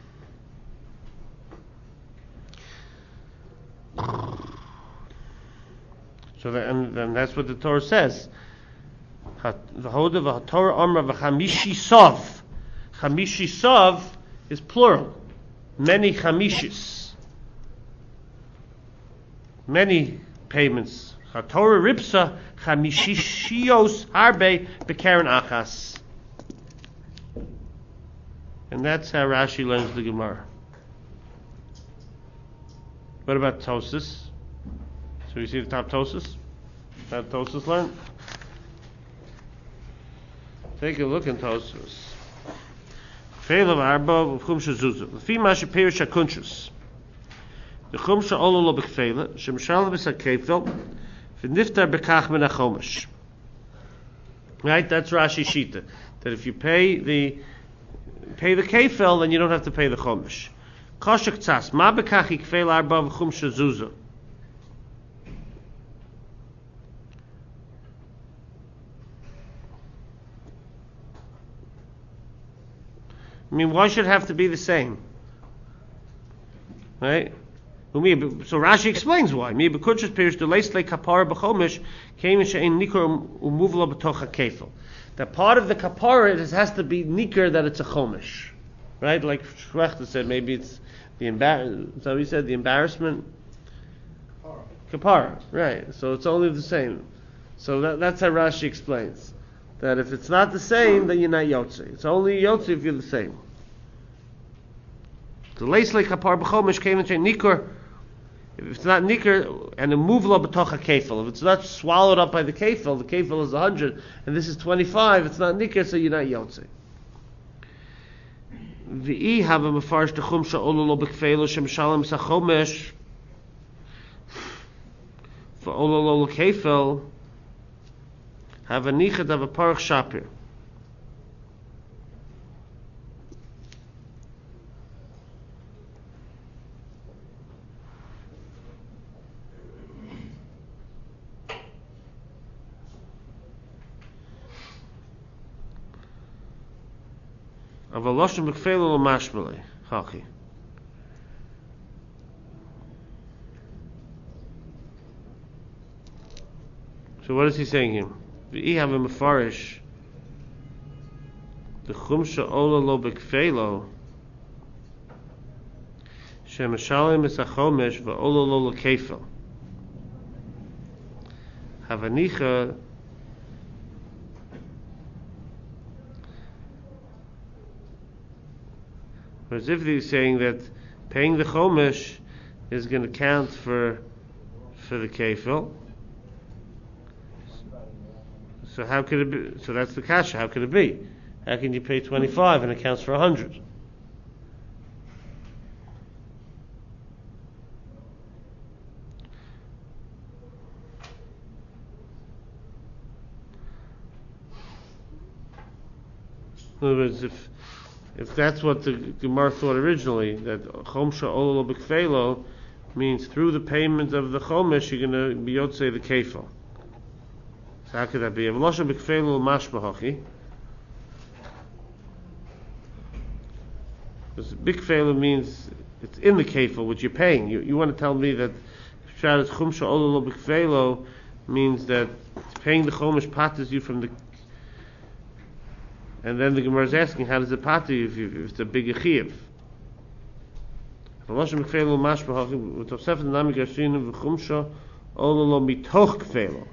So that, and, and that's what the Torah says. V'hoda v'hatorah amra v'chamishi sov. Chamishi sov is plural. Many chamishis. Many payments. HaTorah ripsa chamishishios harbe bekeren achas. And that's how Rashi learns the Gemara. What about Tosis? So you see the top Tosis? How Tosis learn? Take a look in Tosis. Feilav arba v'chumsha zuzah. L'fi ma sheperish hakunshus. The chumsha olo lo b'kfeila, shemshal b'sakefel, v'niftar b'kach min hachomash. Right? That's Rashi Shita. That if you pay the pay the kefel, then you don't have to pay the chomish. Koshek tzas, ma b'kach ikfeil arba v'chumsha zuzah. I mean, why should it have to be the same? Right? So Rashi explains why. Mi b'kunshus pirish deleis le kapara b'chomish came in she'en nikor umuvla b'tocha kefil. That part of the kapara it has to be nikor that it's a chomish, right? Like Shrechter said, maybe it's the embar. So he said the embarrassment. Kapara, right? So it's only the same. So that, that's how Rashi explains that if it's not the same, then you're not yotze. It's only yotze if you're the same. The leisle kapar b'chomish came into nikor. If it's not nikor and a muvla b'tocha kefil, if it's not swallowed up by the kefil, the kefil is a hundred and this is twenty-five. It's not nikor, so you're not yotze. V'i have a mefarish the chumsha ololo b'kfeilu shem shalom sachomesh for ololo kefil. Have a nichad of a parach shapir. Of a lashon b'kfeilu l'mashmalei hachi. So what is he saying here? We have a mefarish. The chumsha ola lo b'kfeilo. Shemashalim is a chomesh v'ola lo l'kefel. Havanicha. As if he's saying that paying the chomesh is going to count for for the kefil. So how could it be? So that's the kasha. How could it be? How can you pay twenty-five and it counts for a hundred? In other words, if if that's what the Gemara thought originally, that chomsha ololo b'kfeilo means through the payment of the chomesh you're going to be yotzei the kefil. So how could that be? Avlosha b'kfeilu mashma hachi. Because b'kfeilu means it's in the kefil, which you're paying. You you want to tell me that pshat chumsha ololo b'kfeilu means that paying the chomesh patters you from the. And then the Gemara is asking, how does it patter you if, you, if it's a big chiyuv? Avlosha b'kfeilu mashma hachi. V'tosef nami gashinu v'chumsha ololo mitoch kfeilu.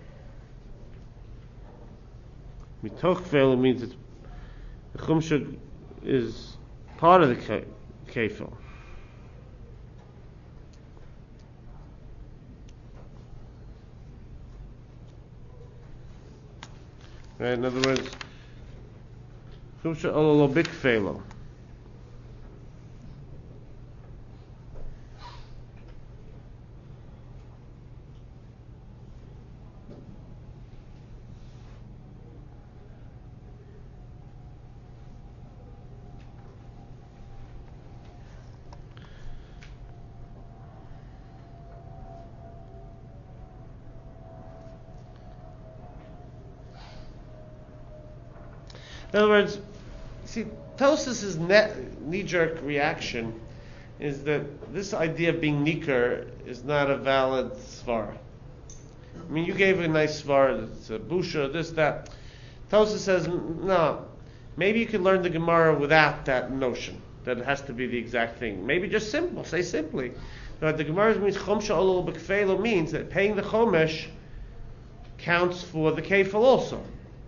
Mitoch kfeilu means it's the chumsha is part of the ke- kefil. Right, in other words, chumsha ololo big kfeilu. In other words, see, Tosas's knee-jerk reaction is that this idea of being niker is not a valid svara. I mean, you gave a nice svara, it's a busha, this, that. Tosas says, no, maybe you can learn the Gemara without that notion, that it has to be the exact thing. Maybe just simple, say simply. But the Gemara means chomsha olol b'kfeilu means that paying the chomesh counts for the kefil also.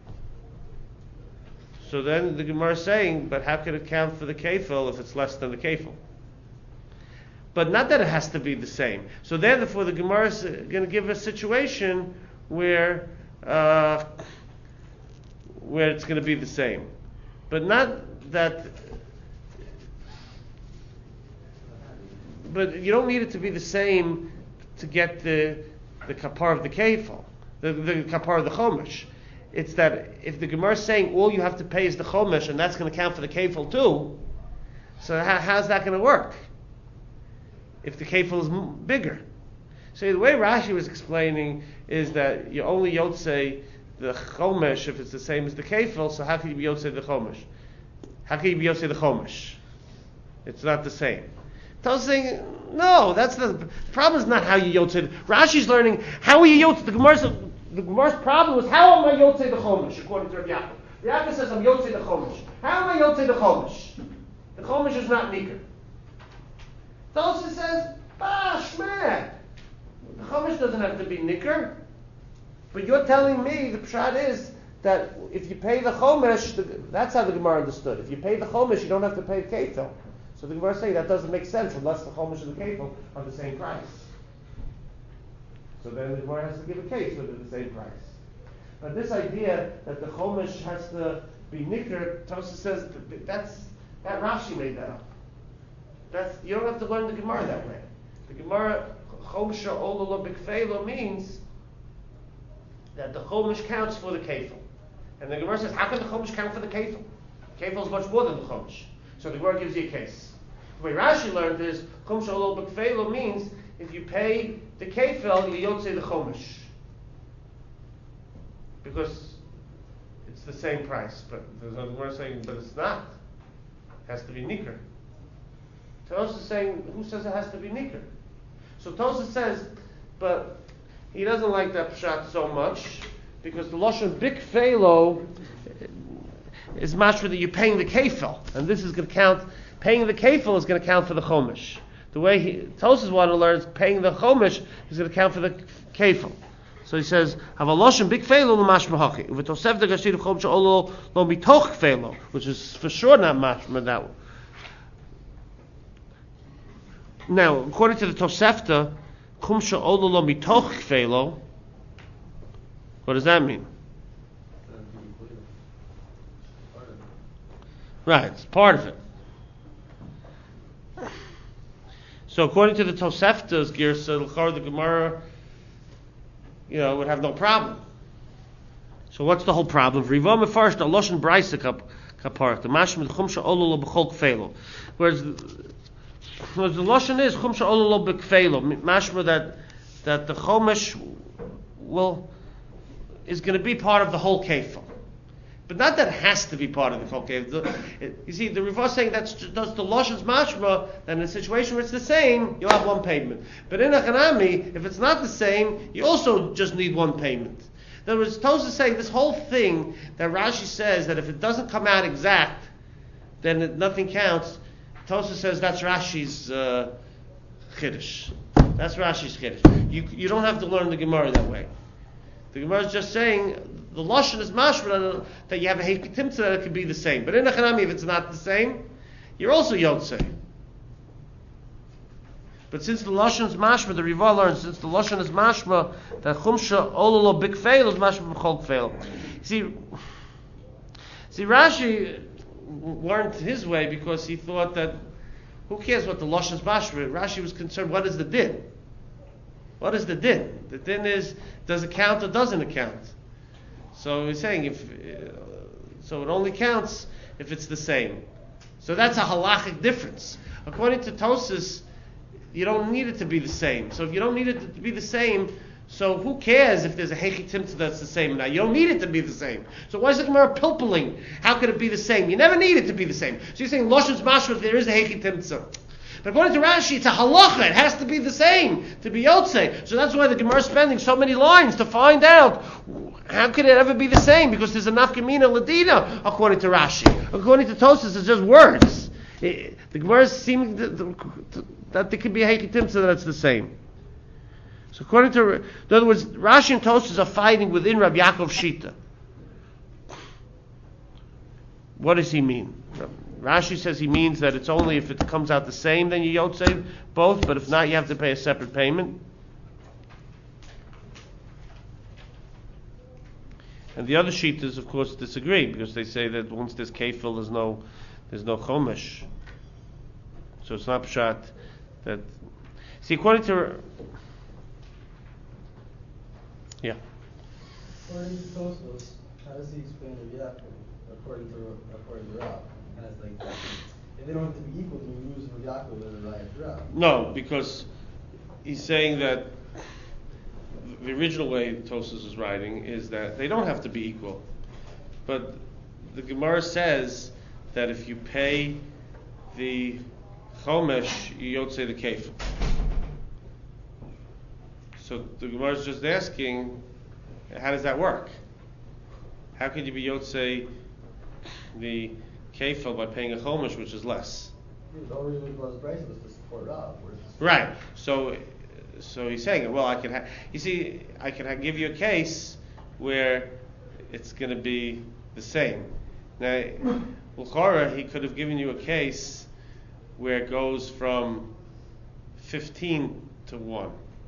So then the Gemara is saying, but how could it count for the kefil if it's less than the kefil? But not that it has to be the same. So therefore the Gemara is going to give a situation where uh, where it's going to be the same. But not that... But you don't need it to be the same to get the the kapar of the kefil, the, the kapar of the chomesh. It's that if the Gemara is saying all you have to pay is the chomesh, and that's going to count for the kefil too, so how, how's that going to work? If the kefil is m- bigger. So the way Rashi was explaining is that you only yotzei the chomesh if it's the same as the kefil, so how can you be yotzei the chomesh? How can you be yotzei the chomesh? It's not the same. Tosafos saying, no, that's the, the problem is not how you yotzei. Rashi's learning, how are you yotzei? The Gemara's The Gemara's problem was, how am I yotzei the chomesh, according to Rabbi Yaakov? Rabbi Yaakov says, I'm yotzei the chomesh. How am I yotzei the chomesh? The chomesh is not niker. Tosafos says, ah, shmeh. The chomesh doesn't have to be niker. But you're telling me, the pshat is, that if you pay the chomesh, the, that's how the Gemara understood. If you pay the chomesh, you don't have to pay the kefil. So the Gemara is saying that doesn't make sense unless the chomesh and the kefil are the same price. So then the Gemara has to give a case whether the same price. But this idea that the chomesh has to be nicker, Tosafos says that that's that Rashi made that up. That's you don't have to learn the Gemara that way. The Gemara chomsha ololo b'kfeilu means that the chomesh counts for the kefil, and the Gemara says, how can the chomesh count for the kefil? Kefil is much more than the chomesh. So the Gemara gives you a case. The way Rashi learned is chomsha ololo b'kfeilu means if you pay the kefil, you yotzei the chomesh, because it's the same price. But there's another word saying, but it's not. It has to be niker. Tosafos is saying, who says it has to be niker? So Tosafos says, but he doesn't like that pshat so much because the lashon b'kfeilu is mashma that you're paying the kefil, and this is going to count. Paying the kefil is going to count for the chomesh. The way he, Tosafos wanted to learn is paying the chomesh is going to count for the kefil. So he says, "Have a lashon b'kfeilu l'mashma hachi." V'tosef the gashir chomesh olo lo mitoch kfeilu, which is for sure not mashma that one. Now, according to the Tosefta, chumsha olo lo mitoch kfeilu. What does that mean? Right, it's part of it. So according to the Tosefta's Girsa, the Gemara, you know, would have no problem. So what's the whole problem? Riva mefarish the loshen brayse kaparak the mashmid chumsha ololo b'chol kfeilu. Whereas the lashon is chum she'ola lo b'kfeilo, mashma that that the chomesh will is going to be part of the whole kefil. But not that it has to be part of the whole kefil. You see, the Riva is saying that's does the lashon's mashma, then in a situation where it's the same, you'll have one payment. But in a chanami, if it's not the same, you also just need one payment. In other words, Tosfos is saying this whole thing that Rashi says that if it doesn't come out exact, then it, nothing counts. Tosfos says that's Rashi's uh, chiddush. That's Rashi's chiddush. You you don't have to learn the Gemara that way. The Gemara is just saying the lashon is mashma that you have a hekitimtza that it could be the same. But in a chanami, if it's not the same, you're also yotzei. But since the lashon is mashma, the Riva learns since the lashon is mashma that chumsha ololo bikfeil is mashma b'chol kfeil. See, see Rashi learned his way because he thought that who cares what the lashon is mashma? Rashi was concerned what is the din. What is the din? The din is, does it count or doesn't it count? So he's saying, if uh, so it only counts if it's the same. So that's a halachic difference. According to Tosfos, you don't need it to be the same. So if you don't need it to be the same, so who cares if there's a hechitimta that's the same now? You don't need it to be the same. So why is the Gemara pilpling? How could it be the same? You never need it to be the same. So you're saying Lashon's mashma if there is a hechitimta. But according to Rashi, it's a halacha. It has to be the same to be yotzei. So that's why the Gemara is spending so many lines to find out how could it ever be the same? Because there's a nafkamina ladina according to Rashi. According to Tosfos, it's just words. It, the Gemara is seeming to, to, to, that there could be a hekitim so that it's the same. So according to, in other words, Rashi and Tosfos are fighting within Rabbi Yaakov Shita. What does he mean? Rashi says he means that it's only if it comes out the same, then you yotzei both, but if not, you have to pay a separate payment. And the other Shitas, of course, disagree, because they say that once there's kefil, there's no, there's no chomesh. So it's not pshat that... See, according to... Yeah. According to Tosfos, how does he explain the Yaakov? According to according to Rav, as like if they don't have to be equal, then you lose Rav Yaakov and the Rav Rav. No, because he's saying that the original way Tosfos is writing is that they don't have to be equal, but the Gemara says that if you pay the chomesh, you yotzei the kefil. So the Gemara is just asking, how does that work? How could you be yotzei the kefil by paying a chomesh, which is less? The whole reason was price was to support Rav. Right. So, so he's saying, well, I can. Ha- you see, I can ha- give you a case where it's going to be the same. Now, L'chora, he could have given you a case where it goes from fifteen to one.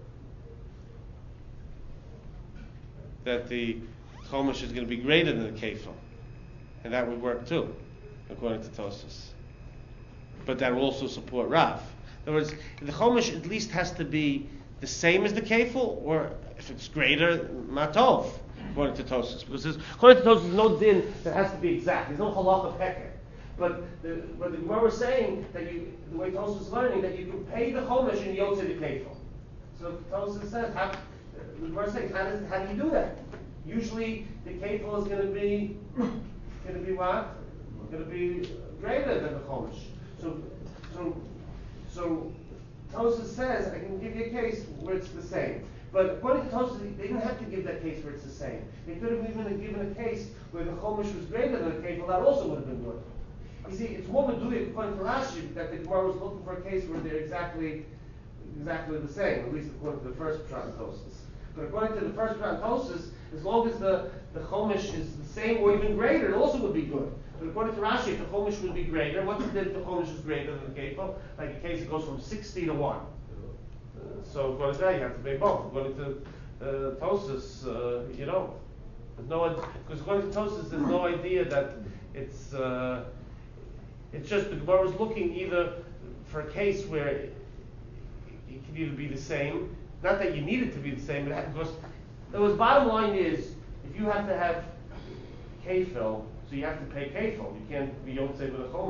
That the chomesh is going to be greater than the kefil. And that would work too, according to Tosfos. But that will also support Rav. In other words, the chomesh at least has to be the same as the kefil, or if it's greater, matov, according to Tosfos. Because there's, according to Tosfos, there's no din that has to be exact. There's no halacha peker. But the, but the Gemara was saying that you, the way Tosfos is learning, that you can pay the chomesh and yotzei the kefil. So Tosfos says, how, the Gemara is saying, how, does, how do you do that? Usually the kefil is going to be going to be what? Going to be greater than the chomesh. So, so, so Tosfos says I can give you a case where it's the same. But according to Tosfos, they didn't have to give that case where it's the same. They could have even given a case where the chomesh was greater than the kefil. That also would have been good. You see, it's more meduyik according to Rashi that the Gemara was looking for a case where they're exactly, exactly the same. At least according to the first Pshat Tosfos. But according to the first Pshat Tosfos, as long as the, the chomesh is the same or even greater, it also would be good. But according to Rashi, if the chomesh would be greater, what's the difference if the chomesh is greater than the kefil? Like a case that goes from sixty to one. Uh, so according to that, you have to pay both. According to uh, Tosfos, uh, you don't. There's no, because according to Tosfos, there's no idea that it's. Uh, it's just the Gemara is looking either for a case where it, it can either be the same. Not that you need it to be the same, but because the bottom line is, if you have to have kefil, so you have to pay kefil. You can't be yotzei with a chomesh.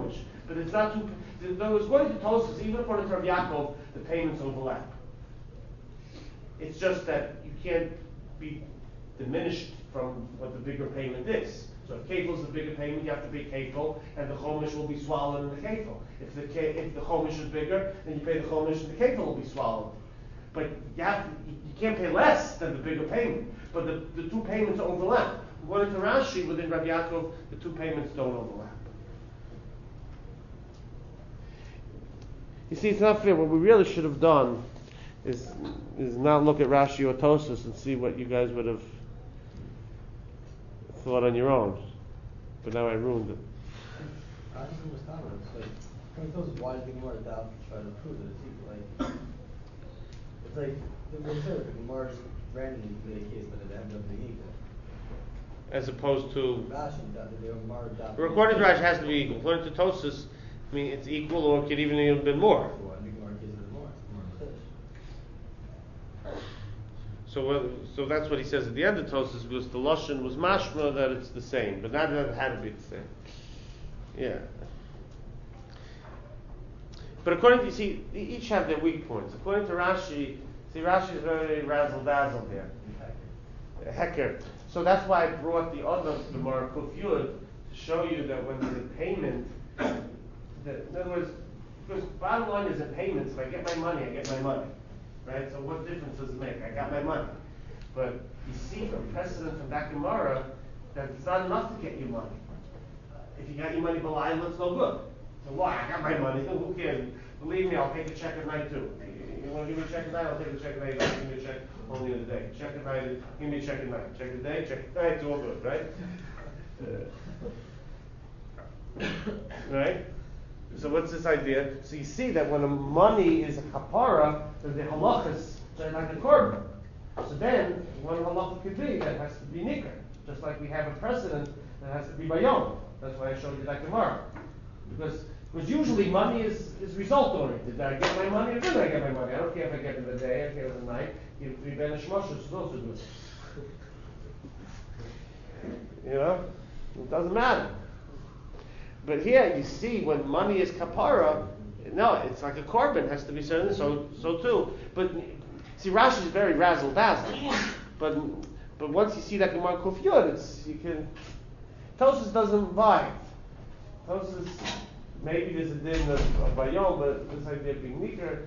but it's not two. In other words, according to Tosfos, even according to Rav Yaakov, the payments overlap. It's just that you can't be diminished from what the bigger payment is. So if kefil is the bigger payment, you have to pay kefil, and the chomish will be swallowed in the kefil. If the ke- if the chomish is bigger, then you pay the chomish, and the kefil will be swallowed. But you have to, you can't pay less than the bigger payment. But the, the two payments overlap. According to Rashi, within Rabbi Yaakov, the two payments don't overlap. You see, it's not fair. What we really should have done is is not look at Rashi or Tosfos and see what you guys would have thought on your own. But now I ruined it. I just understand it. It's like, I mean, those why do more doubt to try to prove that it's equal? Like, it's like, the reserve, the Gemara just randomly made a case that it ended up being equal. As opposed to, Rashi, that they were more doubt. according to Rashi, it has to be equal. According to Tosfos, I mean, it's equal, or it could even have been more. So I think Gemara gives it more. More fish. So, uh, so that's what he says at the end of Tosfos, because the lashon was mashma that it's the same, but not that it had to be the same. Yeah. But according to, you see, they each have their weak points. According to Rashi, see, Rashi is very razzle dazzle here. Hecker. So that's why I brought the other Gemara Kuf Yud to show you that when there's a payment, that, in other words, because bottom line is in payments. If I get my money, I get my money, right? So what difference does it make? I got my money, but you see from precedent from that Gemara that it's not enough to get your money. If you got your money b'layla, it's no good. So why? I got my money. Who cares? Believe me, I'll take a check at night too. You want to give me a check at night? I'll take a check at night. Don't give me a check only in the day. Check at night. Give me a check at night. Check at the day. Check at night. It's all good, right? Uh, right? So what's this idea? So you see that when the money is a kapara, then the halachas are like a korban. So then, one halacha could be that has to be nikar, just like we have a precedent that has to be bayom. That's why I showed you that Gemara. Because because usually money is, is result oriented. Did I get my money or didn't I get my money? I don't care if I get it in the day, I don't care if it's at night. Give three benish moshes, it's also good. You know? It doesn't matter. But here you see when money is kapara, no, it's like a korban, it has to be certain, so so too. But see, Rashi is very razzle dazzle. But but once you see that Gemara Kuf Yud, it's you can. Tosfos doesn't buy it. Tosfos, maybe there's a din of, of bayom, but this idea of being nikar.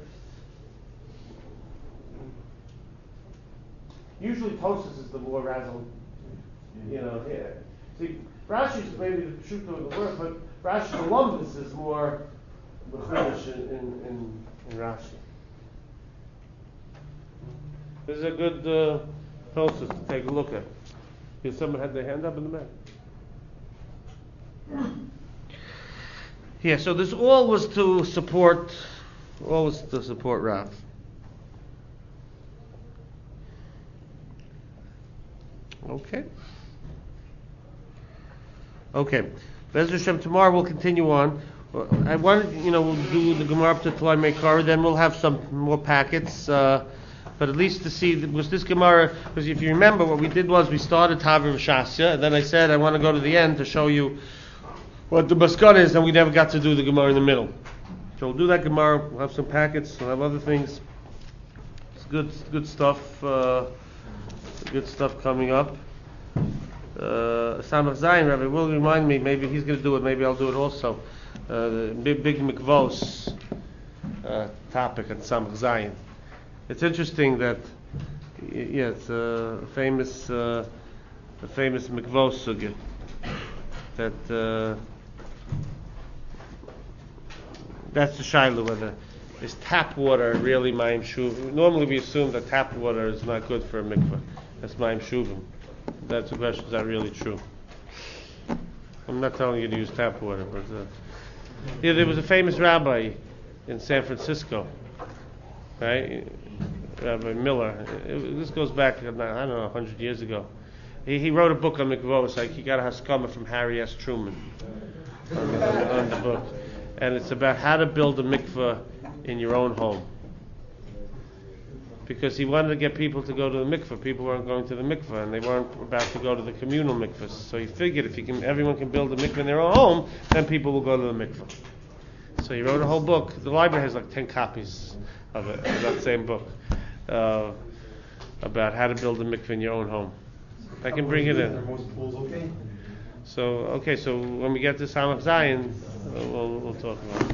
Usually Tosfos is the more razzle, you know. Yeah. See, Rashi is maybe the truth of the word, but Rashi Columbus is more the Chumash in, in, in, in Rashi. This is a good uh, Tosfos to take a look at. Because someone had their hand up in the back. Yeah, so this all was to support, all was to support Rav. Okay. Okay. Be'ez Hashem, tomorrow we'll continue on. I wanted, you know, we'll do the Gemara up to Talai Meikara, then we'll have some more packets, uh, but at least to see, was this Gemara, because if you remember, what we did was we started Tavir Shasya, and then I said I want to go to the end to show you what the Maskana is, and we never got to do the Gemara in the middle. So we'll do that Gemara, we'll have some packets, we'll have other things. It's good, good stuff, uh, good stuff coming up. Uh, Samach Zayin, Rabbi will remind me, maybe he's going to do it, maybe I'll do it also. Uh, the big, big mikvos uh, topic at Samach Zayin. It's interesting that, y- yeah, it's a famous, uh, a famous mikvos sugya. That, uh, that's the shayla, whether is tap water really ma'im shuvim. Normally we assume that tap water is not good for a mikvah. That's ma'im shuvim. That's the question, is that really true? I'm not telling you to use tap water, but uh, yeah, there was a famous rabbi in San Francisco, right? Rabbi Miller. It, it, this goes back, I don't know, a hundred years ago. He, he wrote a book on mikvahs. Like he got a haskama from Harry S. Truman on the, on the book, and it's about how to build a mikvah in your own home. Because he wanted to get people to go to the mikveh. People weren't going to the mikveh, and they weren't about to go to the communal mikvahs. So he figured if he can, everyone can build a mikveh in their own home, then people will go to the mikveh. So he wrote a whole book. The library has like ten copies of it, of that same book, uh, about how to build a mikveh in your own home. I can bring it Are in. most pools okay? So okay, so when we get to Samach Zion, uh, we'll we'll talk about it.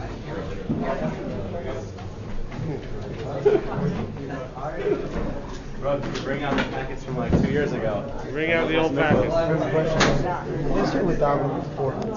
Bro, did you bring out the packets from like two years ago? Bring out the old packets. Question. Yesterday with Darwin before.